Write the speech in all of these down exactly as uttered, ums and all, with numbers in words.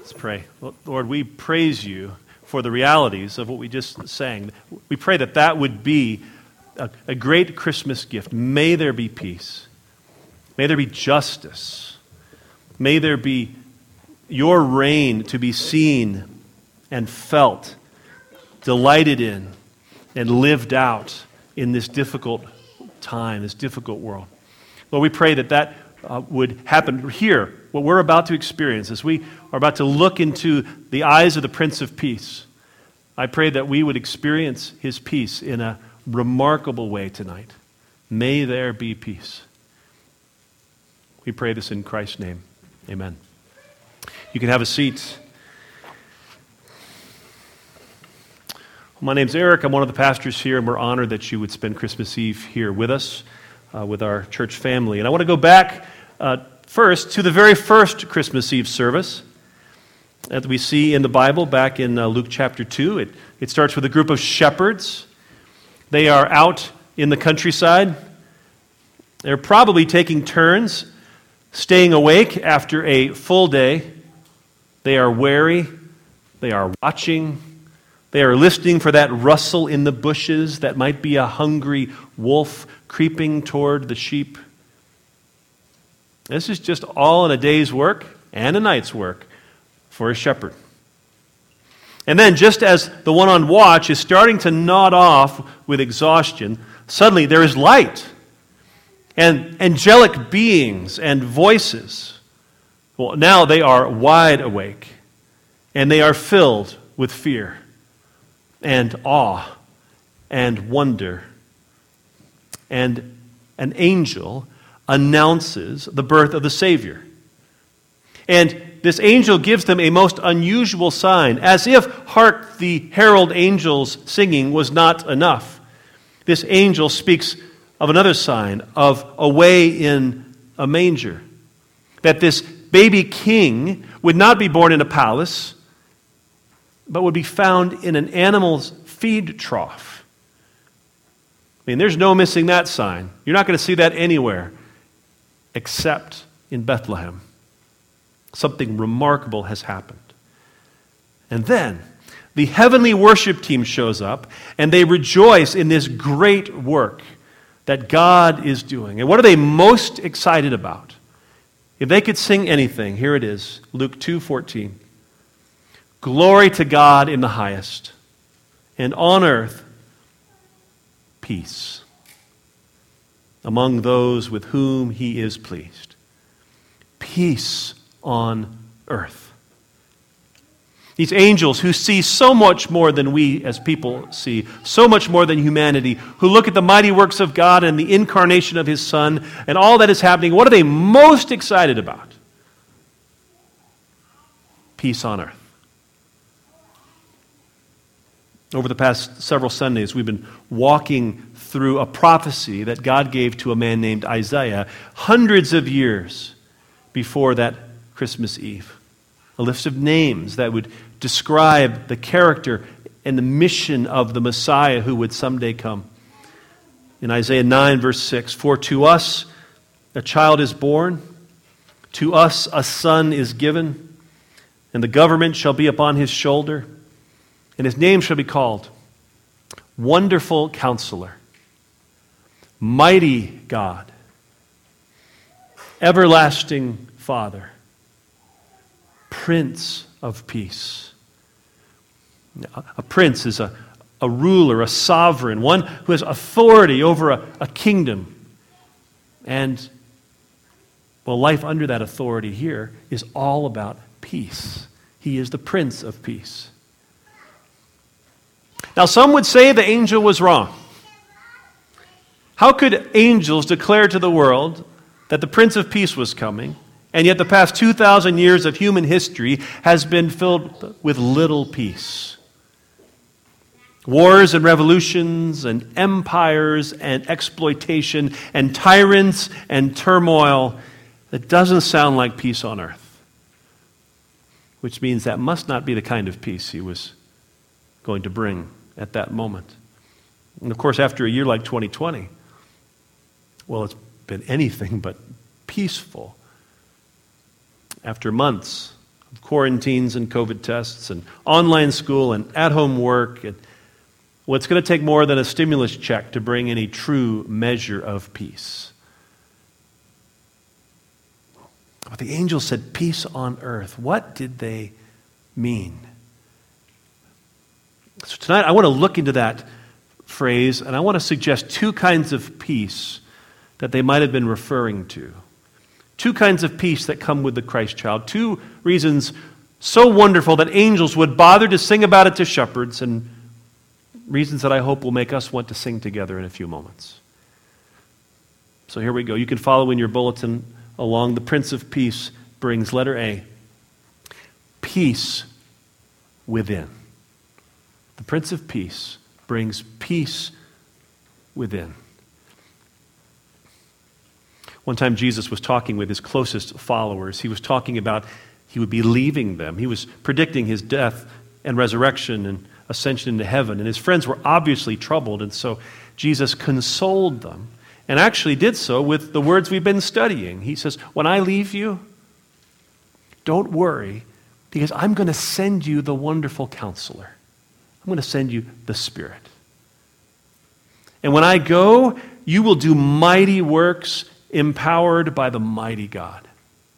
Let's pray. Lord, we praise you for the realities of what we just sang. We pray that that would be a, a great Christmas gift. May there be peace. May there be justice. May there be your reign to be seen and felt, delighted in, and lived out in this difficult time, this difficult world. Lord, we pray that that uh, would happen here, what we're about to experience, as we are about to look into the eyes of the Prince of Peace. I pray that we would experience his peace in a remarkable way tonight. May there be peace. We pray this in Christ's name. Amen. You can have a seat. My name's Eric. I'm one of the pastors here, and we're honored that you would spend Christmas Eve here with us, uh, with our church family. And I want to go back uh, first to the very first Christmas Eve service that we see in the Bible back in uh, Luke chapter two. It, it starts with a group of shepherds. They are out in the countryside. They're probably taking turns, staying awake after a full day. They are wary. They are watching. They are listening for that rustle in the bushes that might be a hungry wolf creeping toward the sheep. This is just all in a day's work and a night's work for a shepherd. And then, just as the one on watch is starting to nod off with exhaustion, suddenly there is light and angelic beings and voices. Well, now they are wide awake, and they are filled with fear and awe and wonder. And an angel announces the birth of the Savior. And this angel gives them a most unusual sign, as if, hark, the herald angels singing was not enough. This angel speaks of another sign, of a way in a manger. That this baby king would not be born in a palace, but would be found in an animal's feed trough. I mean, there's no missing that sign. You're not going to see that anywhere except in Bethlehem. Something remarkable has happened. And then the heavenly worship team shows up, and they rejoice in this great work that God is doing. And what are they most excited about? If they could sing anything, here it is, Luke two fourteen. Glory to God in the highest, and on earth, peace among those with whom he is pleased. Peace on earth. These angels who see so much more than we as people see, so much more than humanity, who look at the mighty works of God and the incarnation of his Son and all that is happening, what are they most excited about? Peace on earth. Over the past several Sundays, we've been walking through a prophecy that God gave to a man named Isaiah hundreds of years before that Christmas Eve. A list of names that would describe the character and the mission of the Messiah who would someday come. In Isaiah nine, verse six, for to us a child is born, to us a son is given, and the government shall be upon his shoulder, and his name shall be called Wonderful Counselor, Mighty God, Everlasting Father, Prince of Peace. A prince is a, a ruler, a sovereign, one who has authority over a, a kingdom. And, well, life under that authority here is all about peace. He is the Prince of Peace. Now, some would say the angel was wrong. How could angels declare to the world that the Prince of Peace was coming, and yet the past two thousand years of human history has been filled with little peace? Wars and revolutions and empires and exploitation and tyrants and turmoil. That doesn't sound like peace on earth. Which means that must not be the kind of peace he was going to bring at that moment. And of course, after a year like twenty twenty, well, it's been anything but peaceful. After months of quarantines and COVID tests and online school and at-home work. And well, it's going to take more than a stimulus check to bring any true measure of peace. But the angels said, peace on earth. What did they mean? So tonight I want to look into that phrase, and I want to suggest two kinds of peace that they might have been referring to. Two kinds of peace that come with the Christ child. Two reasons so wonderful that angels would bother to sing about it to shepherds, and reasons that I hope will make us want to sing together in a few moments. So here we go. You can follow in your bulletin along. The Prince of Peace brings letter A, peace within. The Prince of Peace brings peace within. One time Jesus was talking with his closest followers. He was talking about he would be leaving them. He was predicting his death and resurrection and ascension into heaven. And his friends were obviously troubled. And so Jesus consoled them and actually did so with the words we've been studying. He says, when I leave you, don't worry, because I'm going to send you the wonderful counselor. I'm going to send you the Spirit. And when I go, you will do mighty works empowered by the mighty God.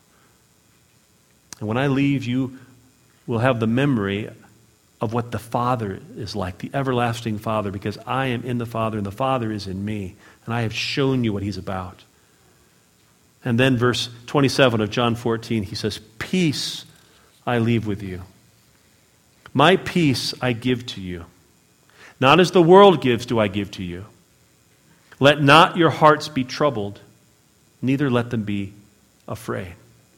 And when I leave, you will have the memory of what the Father is like, the everlasting Father, because I am in the Father and the Father is in me, and I have shown you what he's about. And then verse twenty-seven of John fourteen, he says, peace I leave with you. My peace I give to you. Not as the world gives do I give to you. Let not your hearts be troubled, neither let them be afraid.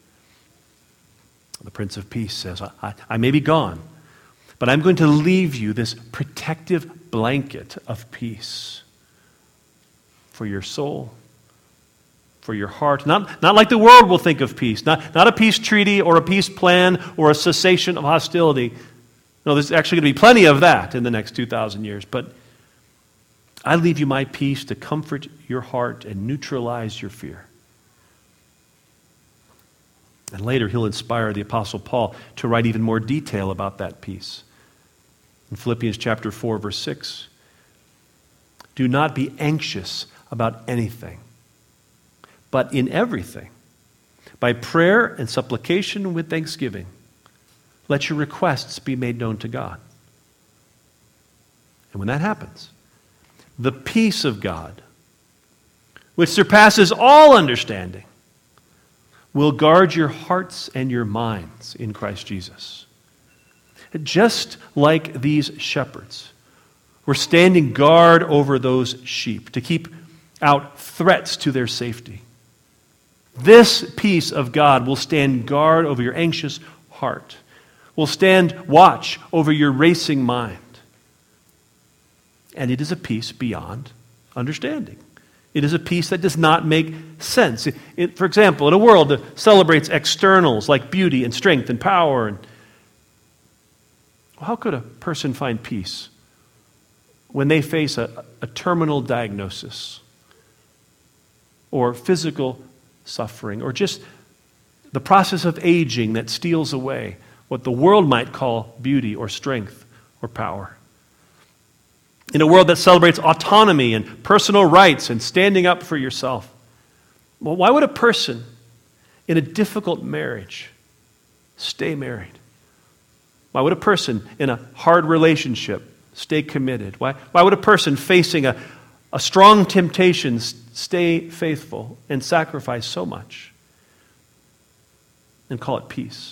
The Prince of Peace says, I, I, I may be gone, but I'm going to leave you this protective blanket of peace for your soul, for your heart. Not, not like the world will think of peace. Not, not a peace treaty or a peace plan or a cessation of hostility. No, there's actually going to be plenty of that in the next two thousand years. But I leave you my peace to comfort your heart and neutralize your fear. And later he'll inspire the Apostle Paul to write even more detail about that peace. In Philippians chapter four, verse six, do not be anxious about anything, but in everything, by prayer and supplication with thanksgiving, let your requests be made known to God. And when that happens, the peace of God, which surpasses all understanding, will guard your hearts and your minds in Christ Jesus. Just like these shepherds were standing guard over those sheep to keep out threats to their safety, this peace of God will stand guard over your anxious heart, will stand watch over your racing mind. And it is a peace beyond understanding. It is a peace that does not make sense. It, it, for example, in a world that celebrates externals like beauty and strength and power, and how could a person find peace when they face a, a terminal diagnosis or physical suffering or just the process of aging that steals away what the world might call beauty or strength or power? In a world that celebrates autonomy and personal rights and standing up for yourself, well, why would a person in a difficult marriage stay married? Why would a person in a hard relationship stay committed? Why, why would a person facing a, a strong temptation stay faithful and sacrifice so much and call it peace?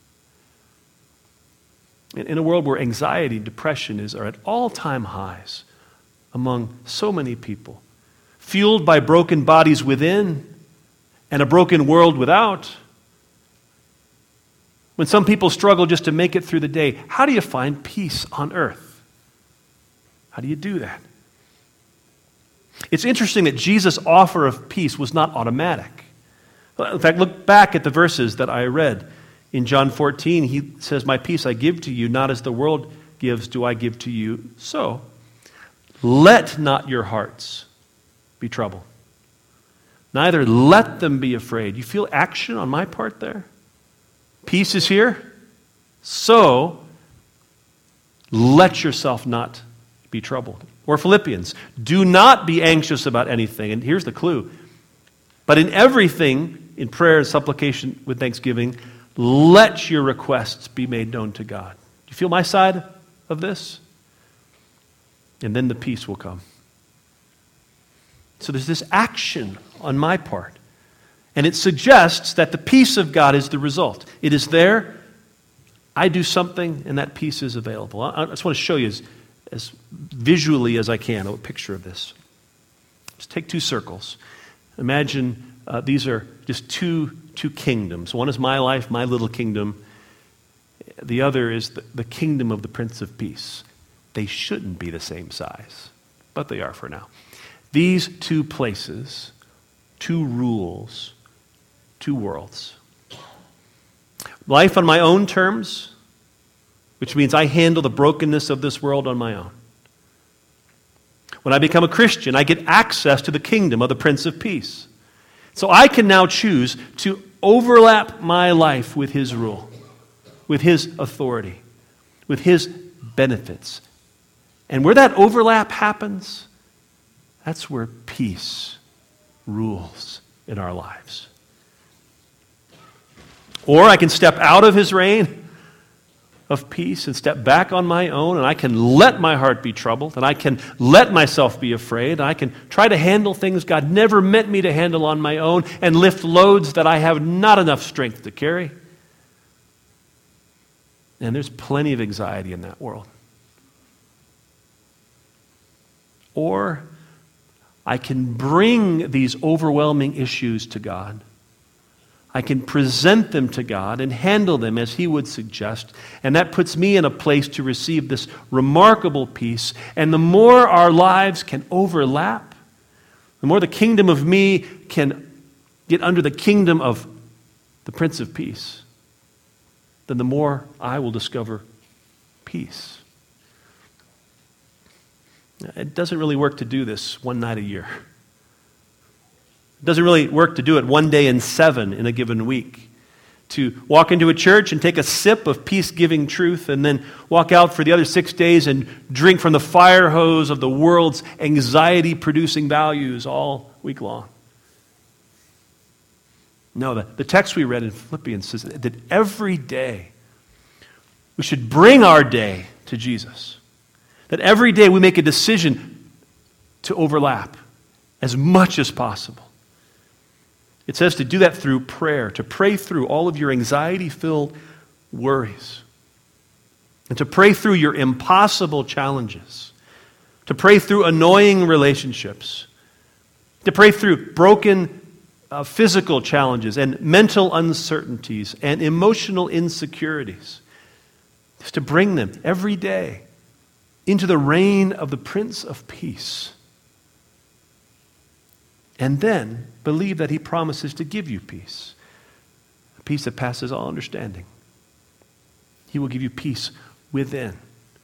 In a world where anxiety and depression is, are at all-time highs among so many people, fueled by broken bodies within and a broken world without, when some people struggle just to make it through the day, how do you find peace on earth? How do you do that? It's interesting that Jesus' offer of peace was not automatic. In fact, look back at the verses that I read. In John fourteen, he says, my peace I give to you, not as the world gives do I give to you. So, let not your hearts be troubled. Neither let them be afraid. You feel action on my part there? Peace is here. So, let yourself not be troubled. Or Philippians, do not be anxious about anything. And here's the clue. But in everything, in prayer and supplication with thanksgiving, let your requests be made known to God. Do you feel my side of this? And then the peace will come. So there's this action on my part. And it suggests that the peace of God is the result. It is there. I do something, and that peace is available. I just want to show you as, as visually as I can a picture of this. Just take two circles. Imagine uh, these are just two, two kingdoms. One is my life, my little kingdom. The other is the, the kingdom of the Prince of Peace. They shouldn't be the same size, but they are for now. These two places, two rules, two worlds. Life on my own terms, which means I handle the brokenness of this world on my own. When I become a Christian, I get access to the kingdom of the Prince of Peace. So I can now choose to overlap my life with his rule, with his authority, with his benefits. And where that overlap happens, that's where peace rules in our lives. Or I can step out of his reign of peace and step back on my own, and I can let my heart be troubled, and I can let myself be afraid, and I can try to handle things God never meant me to handle on my own, and lift loads that I have not enough strength to carry. And there's plenty of anxiety in that world. Or I can bring these overwhelming issues to God. I can present them to God and handle them as he would suggest. And that puts me in a place to receive this remarkable peace. And the more our lives can overlap, the more the kingdom of me can get under the kingdom of the Prince of Peace, then the more I will discover peace. It doesn't really work to do this one night a year. It doesn't really work to do it one day in seven in a given week. To walk into a church and take a sip of peace-giving truth and then walk out for the other six days and drink from the fire hose of the world's anxiety-producing values all week long. No, the, the text we read in Philippians says that every day we should bring our day to Jesus. That every day we make a decision to overlap as much as possible. It says to do that through prayer, to pray through all of your anxiety-filled worries, and to pray through your impossible challenges, to pray through annoying relationships, to pray through broken uh, physical challenges and mental uncertainties and emotional insecurities, just to bring them every day into the reign of the Prince of Peace. And then believe that he promises to give you peace, a peace that passes all understanding. He will give you peace within.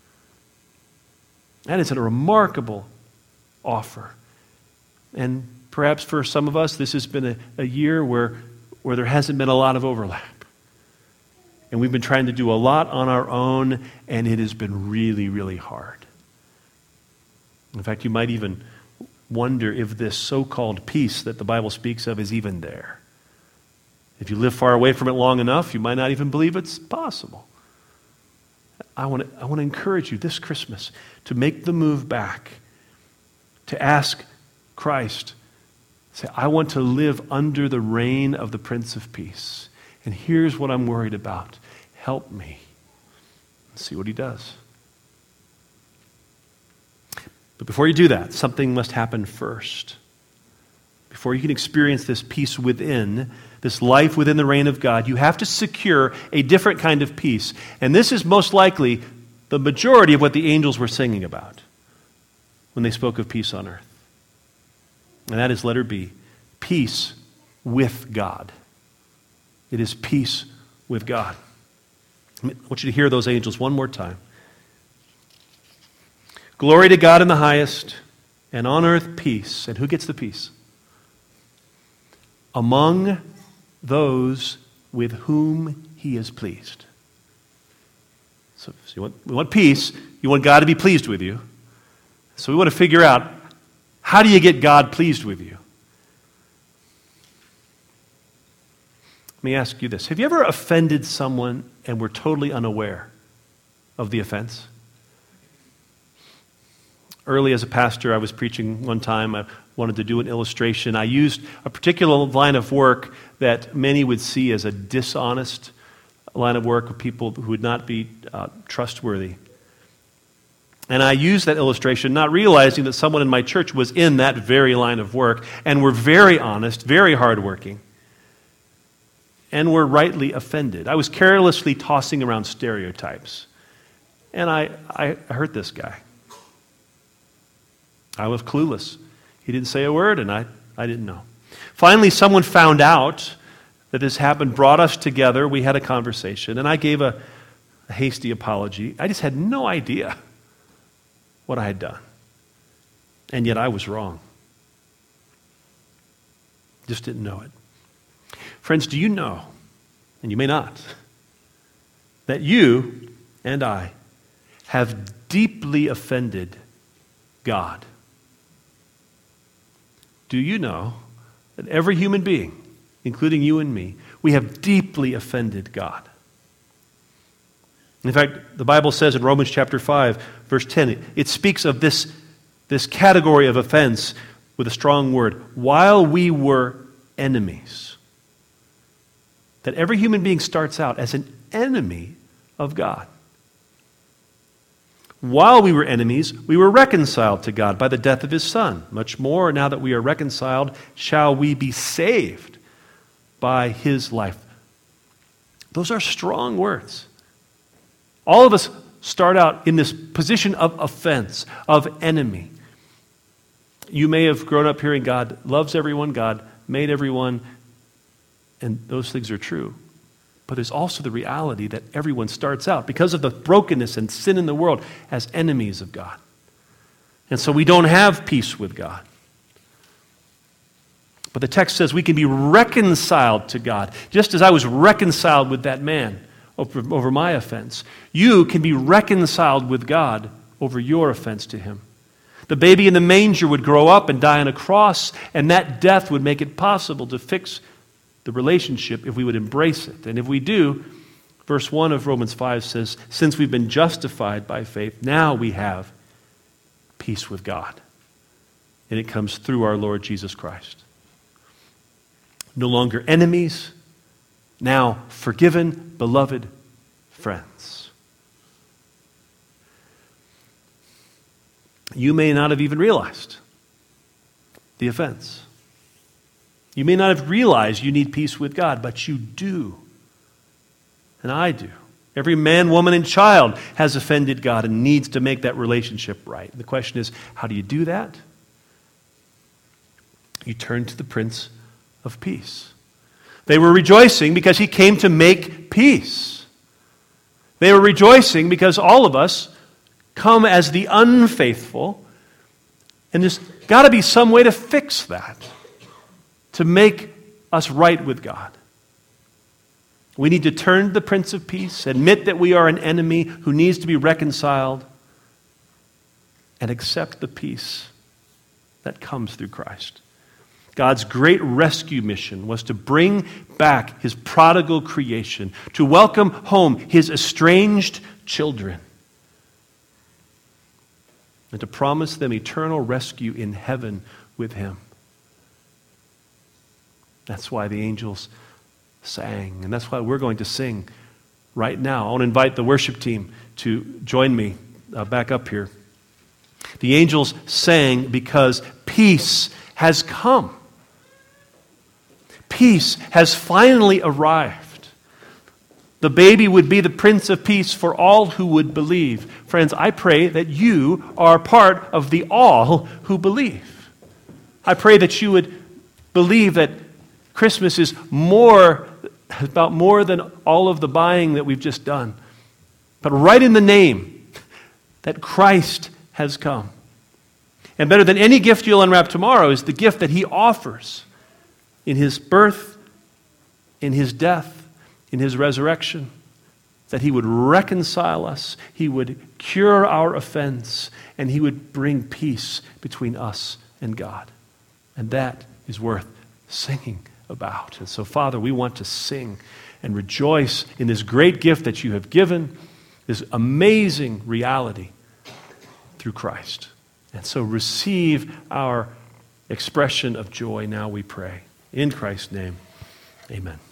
That is a remarkable offer. And perhaps for some of us, this has been a, a year where, where there hasn't been a lot of overlap. And we've been trying to do a lot on our own, and it has been really, really hard. In fact, you might even wonder if this so-called peace that the Bible speaks of is even there. If you live far away from it long enough, you might not even believe it's possible. I want to, I want to encourage you this Christmas to make the move back, to ask Christ, say, I want to live under the reign of the Prince of Peace. And here's what I'm worried about. Help me. Let's see what he does. But before you do that, something must happen first. Before you can experience this peace within, this life within the reign of God, you have to secure a different kind of peace. And this is most likely the majority of what the angels were singing about when they spoke of peace on earth. And that is letter B, peace with God. It is peace with God. I want you to hear those angels one more time. Glory to God in the highest, and on earth peace. And who gets the peace? Among those with whom he is pleased. So, so you want, we want peace. You want God to be pleased with you. So we want to figure out, how do you get God pleased with you? Let me ask you this. Have you ever offended someone and were totally unaware of the offense? Early as a pastor, I was preaching one time. I wanted to do an illustration. I used a particular line of work that many would see as a dishonest line of work of people who would not be uh, trustworthy. And I used that illustration not realizing that someone in my church was in that very line of work and were very honest, very hardworking, and were rightly offended. I was carelessly tossing around stereotypes. And I, I hurt this guy. I was clueless. He didn't say a word, and I, I didn't know. Finally, someone found out that this happened, brought us together. We had a conversation, and I gave a, a hasty apology. I just had no idea what I had done. And yet I was wrong. Just didn't know it. Friends, do you know, and you may not, that you and I have deeply offended God? Do you know that every human being, including you and me, we have deeply offended God? In fact, the Bible says in Romans chapter five, verse ten, it speaks of this, this category of offense with a strong word. While we were enemies. That every human being starts out as an enemy of God. While we were enemies, we were reconciled to God by the death of his Son. Much more, now that we are reconciled, shall we be saved by his life. Those are strong words. All of us start out in this position of offense, of enemy. You may have grown up hearing God loves everyone, God made everyone, and those things are true. But there's also the reality that everyone starts out, because of the brokenness and sin in the world, as enemies of God. And so we don't have peace with God. But the text says we can be reconciled to God. Just as I was reconciled with that man over, over my offense, you can be reconciled with God over your offense to him. The baby in the manger would grow up and die on a cross, and that death would make it possible to fix the relationship if we would embrace it. And if we do, verse one of Romans five says, since we've been justified by faith, now we have peace with God. And it comes through our Lord Jesus Christ. No longer enemies, now forgiven, beloved friends. You may not have even realized the offense. You may not have realized you need peace with God, but you do. And I do. Every man, woman, and child has offended God and needs to make that relationship right. The question is, how do you do that? You turn to the Prince of Peace. They were rejoicing because he came to make peace. They were rejoicing because all of us come as the unfaithful, and there's got to be some way to fix that, to make us right with God. We need to turn to the Prince of Peace, admit that we are an enemy who needs to be reconciled, and accept the peace that comes through Christ. God's great rescue mission was to bring back his prodigal creation, to welcome home his estranged children, and to promise them eternal rescue in heaven with him. That's why the angels sang, and that's why we're going to sing right now. I want to invite the worship team to join me uh, back up here. The angels sang because peace has come. Peace has finally arrived. The baby would be the Prince of Peace for all who would believe. Friends, I pray that you are part of the all who believe. I pray that you would believe that Christmas is more, about more than all of the buying that we've just done. But right in the name that Christ has come. And better than any gift you'll unwrap tomorrow is the gift that he offers in his birth, in his death, in his resurrection, that he would reconcile us, he would cure our offense, and he would bring peace between us and God. And that is worth singing about. And so, Father, we want to sing and rejoice in this great gift that you have given, this amazing reality through Christ. And so receive our expression of joy now, we pray. In Christ's name, amen.